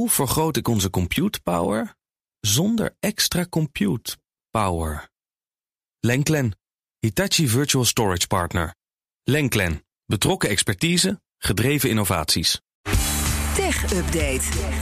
Hoe vergroot ik onze compute power zonder extra compute power? Lenklen, Hitachi Virtual Storage Partner. Lenklen, betrokken expertise, gedreven innovaties. Tech Update.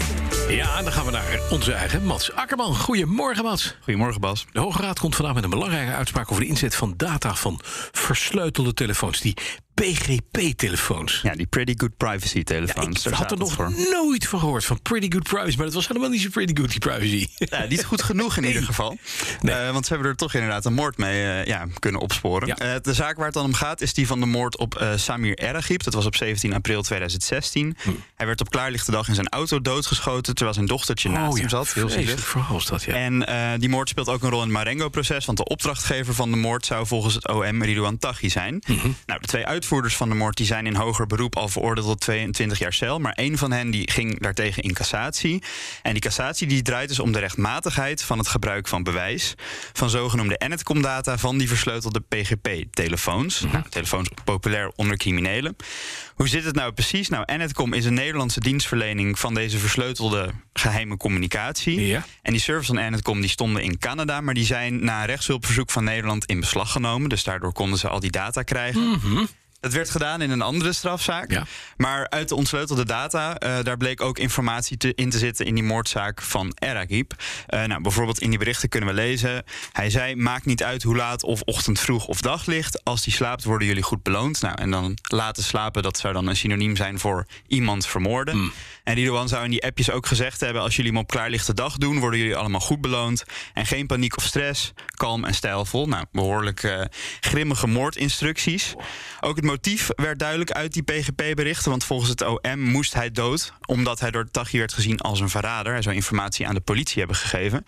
Ja, dan gaan we naar onze eigen Mats Akkerman. Goedemorgen, Mats. Goedemorgen, Bas. De Hoge Raad komt vandaag met een belangrijke uitspraak over de inzet van data van versleutelde telefoons. Die PGP-telefoons. Ja, die Pretty Good Privacy telefoons. Ja, ik had er nog nooit van gehoord, van Pretty Good Privacy. Maar dat was helemaal niet zo pretty good, die privacy. Ja, niet goed genoeg in ieder geval. Nee. Want ze hebben er toch inderdaad een moord mee kunnen opsporen. Ja. De zaak waar het dan om gaat is die van de moord op Samir Eragib. Dat was op 17 april 2016. Hij werd op klaarlichte dag in zijn auto doodgeschoten, terwijl zijn dochtertje naast hem zat. Heel zielig verhaal is dat, ja. En die moord speelt ook een rol in het Marengo-proces, want de opdrachtgever van de moord zou volgens het OM Ridouan Taghi zijn. Nou, de twee uitvoerders van de moord die zijn in hoger beroep al veroordeeld tot 22 jaar cel. Maar één van hen die ging daartegen in cassatie. En die cassatie die draait dus om de rechtmatigheid van het gebruik van bewijs van zogenoemde Enet-Com-data van die versleutelde PGP-telefoons. Nou, telefoons populair onder criminelen. Hoe zit het nou precies? Nou, Enet-Com is een Nederlandse dienstverlening van deze versleutelde geheime communicatie. Ja. En die servers van Enet-Com die stonden in Canada, maar die zijn na een rechtshulpverzoek van Nederland in beslag genomen. Dus daardoor konden ze al die data krijgen. Dat werd gedaan in een andere strafzaak. Ja. Maar uit de ontsleutelde data, daar bleek ook informatie in te zitten in die moordzaak van Eragib. Nou, bijvoorbeeld in die berichten kunnen we lezen: hij zei, maakt niet uit hoe laat of ochtend vroeg of daglicht. Als die slaapt, worden jullie goed beloond. Nou, en dan laten slapen, dat zou dan een synoniem zijn voor iemand vermoorden. En Ridouan zou in die appjes ook gezegd hebben: als jullie hem op klaarlichte dag doen, worden jullie allemaal goed beloond. En geen paniek of stress, kalm en stijlvol. Nou, behoorlijk grimmige moordinstructies. Ook het motief werd duidelijk uit die PGP-berichten, want volgens het OM moest hij dood omdat hij door Taghi werd gezien als een verrader. Hij zou informatie aan de politie hebben gegeven.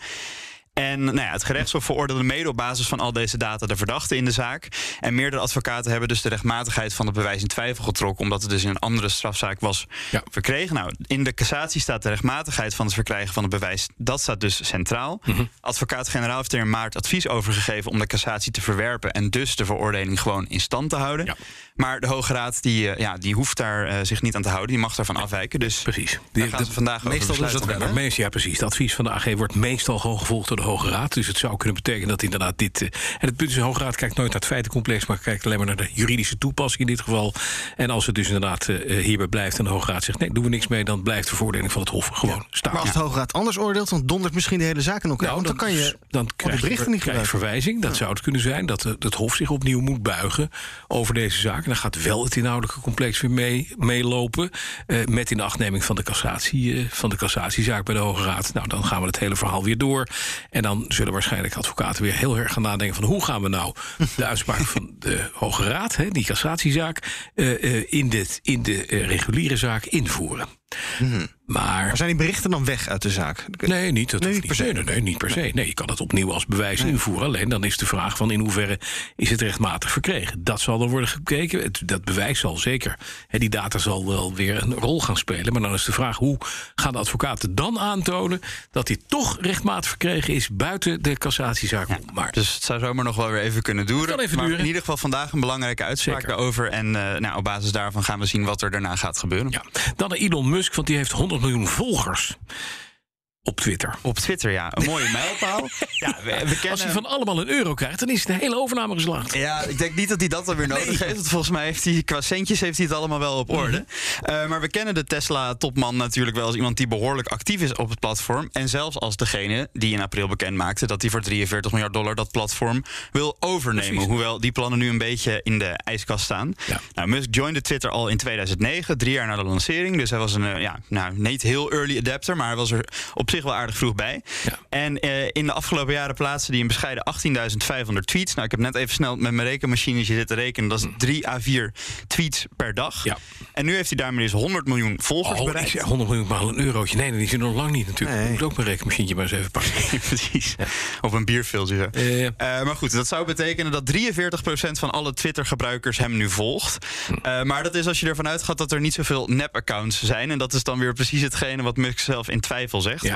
En nou ja, het gerechtshof veroordeelde mede op basis van al deze data de verdachte in de zaak. En meerdere advocaten hebben dus de rechtmatigheid van het bewijs in twijfel getrokken, omdat het dus in een andere strafzaak was verkregen. Nou, in de cassatie staat de rechtmatigheid van het verkrijgen van het bewijs. Dat staat dus centraal. Advocaat-generaal heeft er in maart advies over gegeven om de cassatie te verwerpen en dus de veroordeling gewoon in stand te houden. Ja. Maar de Hoge Raad die hoeft daar zich niet aan te houden. Die mag daarvan afwijken. Dus precies. Daar gaan ze vandaag over besluiten. Ja, precies. Het advies van de AG wordt meestal gewoon gevolgd door de Hoge Raad. Dus het zou kunnen betekenen dat inderdaad dit... en het punt is, de Hoge Raad kijkt nooit naar het feitencomplex, maar kijkt alleen maar naar de juridische toepassing in dit geval. En als het dus inderdaad hierbij blijft en de Hoge Raad zegt nee, doen we niks mee, dan blijft de veroordeling van het Hof gewoon staan. Maar als de Hoge Raad anders oordeelt, dan dondert misschien de hele zaak in elkaar. Want dan kan je dan krijg je verwijzing. Dat zou het kunnen zijn, dat het Hof zich opnieuw moet buigen over deze zaak. En dan gaat wel het inhoudelijke complex weer meelopen met inachtneming van de cassatiezaak bij de Hoge Raad. Nou, dan gaan we het hele verhaal weer door. En dan zullen waarschijnlijk advocaten weer heel erg gaan nadenken van hoe gaan we nou de uitspraak van de Hoge Raad, die cassatiezaak, in de reguliere zaak invoeren. Maar zijn die berichten dan weg uit de zaak? Nee, niet per se. Nee, niet per se. Nee, je kan het opnieuw als bewijs invoeren. Alleen dan is de vraag van in hoeverre is het rechtmatig verkregen. Dat zal dan worden gekeken. Dat bewijs zal zeker. Die data zal wel weer een rol gaan spelen. Maar dan is de vraag, hoe gaan de advocaten dan aantonen dat dit toch rechtmatig verkregen is buiten de cassatiezaak? Ja, maar dus het zou zomaar nog wel weer even kunnen duren. Maar in ieder geval vandaag een belangrijke uitspraak daarover. En op basis daarvan gaan we zien wat er daarna gaat gebeuren. Ja. Dan naar Elon Musk, want die heeft 100 miljoen volgers. Op Twitter. Op Twitter, ja. Een mooie mijlpaal. Ja, we kennen... Als hij van allemaal €1 krijgt, dan is het een hele overname geslaagd. Ja, ik denk niet dat hij dat dan weer nodig heeft. Want volgens mij heeft hij qua centjes heeft hij het allemaal wel op orde. Maar we kennen de Tesla-topman natuurlijk wel als iemand die behoorlijk actief is op het platform. En zelfs als degene die in april bekend maakte dat hij voor $43 miljard dat platform wil overnemen. Precies. Hoewel die plannen nu een beetje in de ijskast staan. Ja. Nou, Musk joinde Twitter al in 2009, 3 jaar na de lancering. Dus hij was een niet heel early adapter, maar hij was er op zich wel aardig vroeg bij. Ja. En in de afgelopen jaren plaatste hij een bescheiden 18.500 tweets. Nou, ik heb net even snel met mijn rekenmachinetje zitten rekenen. Dat is 3 à 4 tweets per dag. Ja. En nu heeft hij daarmee dus 100 miljoen volgers bereikt. 100 miljoen maar een eurotje. Nee, die is er nog lang niet natuurlijk. Nee. Ik moet ook mijn rekenmachientje maar eens even pakken. Precies. Ja. Of een bierfiltje. Maar goed, dat zou betekenen dat 43% van alle Twitter-gebruikers hem nu volgt. Maar dat is als je ervan uitgaat dat er niet zoveel nep-accounts zijn. En dat is dan weer precies hetgene wat Musk zelf in twijfel zegt. Ja. Want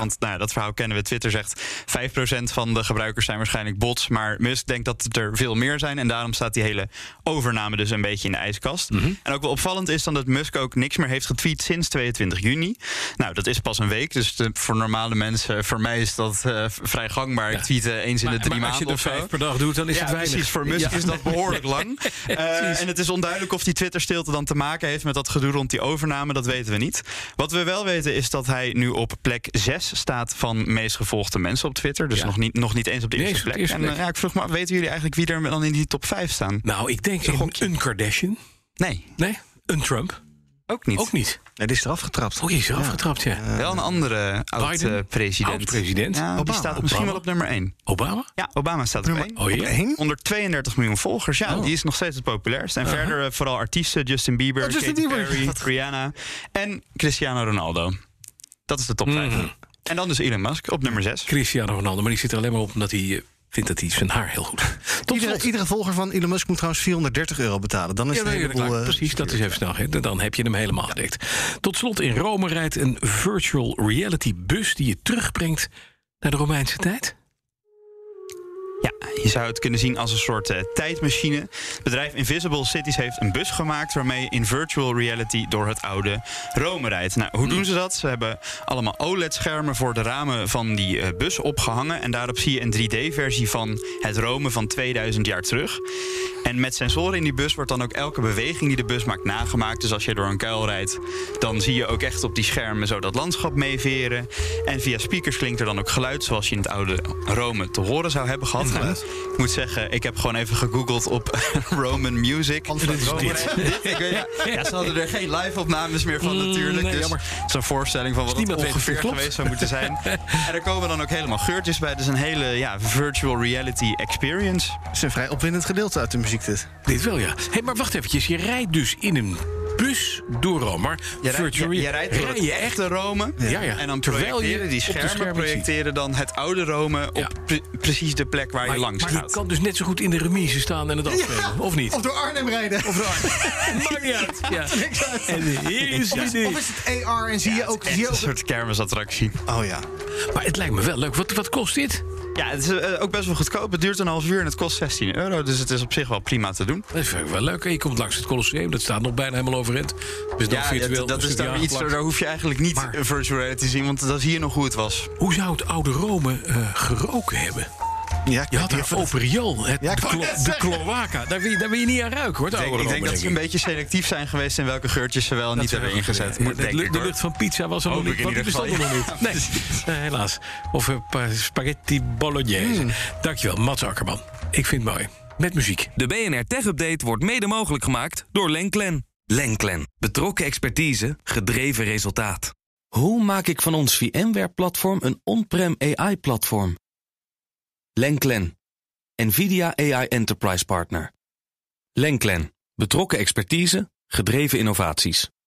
Want dat verhaal kennen we. Twitter zegt 5% van de gebruikers zijn waarschijnlijk bots. Maar Musk denkt dat het er veel meer zijn. En daarom staat die hele overname dus een beetje in de ijskast. Mm-hmm. En ook wel opvallend is dan dat Musk ook niks meer heeft getweet sinds 22 juni. Nou, dat is pas een week. Dus voor normale mensen, voor mij is dat vrij gangbaar. Ik tweet eens in de 3 maanden of zo. Als je er 5 per dag doet, dan is het weinig. Precies, voor Musk is dat behoorlijk lang. En het is onduidelijk of die Twitter-stilte dan te maken heeft met dat gedoe rond die overname. Dat weten we niet. Wat we wel weten is dat hij nu op plek 6 staat van meest gevolgde mensen op Twitter. Dus nog niet eens op de eerste plek. En ik vroeg me, weten jullie eigenlijk wie er dan in die top 5 staan? Nou, ik denk een Kardashian. Nee. Een Trump. Ook niet. Nee, die is eraf getrapt. Die is eraf getrapt, ja. Wel een andere oud-president. Oud-president. Ja, die staat misschien wel op nummer 1. Obama? Ja, Obama staat op 1. Oh, ja. 132 miljoen volgers. Ja, die is nog steeds het populairst. En verder vooral artiesten. Justin Bieber, Katy Perry, Rihanna en Cristiano Ronaldo. Dat is de top 5. En dan dus Elon Musk op nummer 6. Cristiano Ronaldo, maar die zit er alleen maar op omdat hij vindt dat hij zijn haar heel goed. Iedere volger van Elon Musk moet trouwens €430 betalen. Dan is het heleboel, precies, dat is even snel. Dan heb je hem helemaal gedekt. Tot slot, in Rome rijdt een virtual reality bus die je terugbrengt naar de Romeinse tijd. Ja, je zou het kunnen zien als een soort tijdmachine. Het bedrijf Invisible Cities heeft een bus gemaakt waarmee je in virtual reality door het oude Rome rijdt. Nou, hoe doen ze dat? Ze hebben allemaal OLED-schermen voor de ramen van die bus opgehangen. En daarop zie je een 3D-versie van het Rome van 2000 jaar terug. En met sensoren in die bus wordt dan ook elke beweging die de bus maakt nagemaakt. Dus als je door een kuil rijdt, dan zie je ook echt op die schermen zo dat landschap meeveren. En via speakers klinkt er dan ook geluid zoals je in het oude Rome te horen zou hebben gehad. Ik moet zeggen, ik heb gewoon even gegoogeld op Roman Music. Ze hadden er geen live-opnames meer van natuurlijk. Dus het is een voorstelling van wat het ongeveer geweest zou moeten zijn. En er komen dan ook helemaal geurtjes bij. Dus een hele virtual reality experience. Het is een vrij opwindend gedeelte uit de muziek dit. Dit wel, ja. Maar wacht eventjes. Je rijdt dus in een bus door Rome. Maar je rijdt door het echte Rome. Ja. En dan projecteren die schermen projecteren dan het oude Rome op precies de plek waar je langs gaat. Maar je kan dus net zo goed in de remise staan en het afspelen, of niet? Of door Arnhem rijden. Maakt niet uit. Ja. En hier is of is het AR en zie je ook... Een soort kermisattractie. Oh ja. Maar het lijkt me wel leuk. Wat kost dit? Ja, het is ook best wel goedkoop. Het duurt een half uur en het kost €16. Dus het is op zich wel prima te doen. Dat vind ik wel leuk. En je komt langs het Colosseum. Dat staat nog bijna helemaal overeind. Dus dan virtueel. Dat is dan iets, daar hoef je eigenlijk niet virtual reality te zien. Want dan zie je nog hoe het was. Hoe zou het oude Rome geroken hebben? Ja, je had daar open riool, de cloaca. Daar wil je niet aan ruiken, hoor. Ik denk dat ze een beetje selectief zijn geweest in welke geurtjes ze wel en niet hebben ingezet. De lucht van pizza was er nog niet. Die bestond er nog niet. Nee, helaas. Of spaghetti bolognese. Dankjewel, Mats Akkerman. Ik vind het mooi. Met muziek. De BNR Tech Update wordt mede mogelijk gemaakt door Lenklen. Lenklen. Betrokken expertise, gedreven resultaat. Hoe maak ik van ons VMware-platform een on-prem AI-platform? Lenklen. NVIDIA AI Enterprise Partner. Lenklen. Betrokken expertise, gedreven innovaties.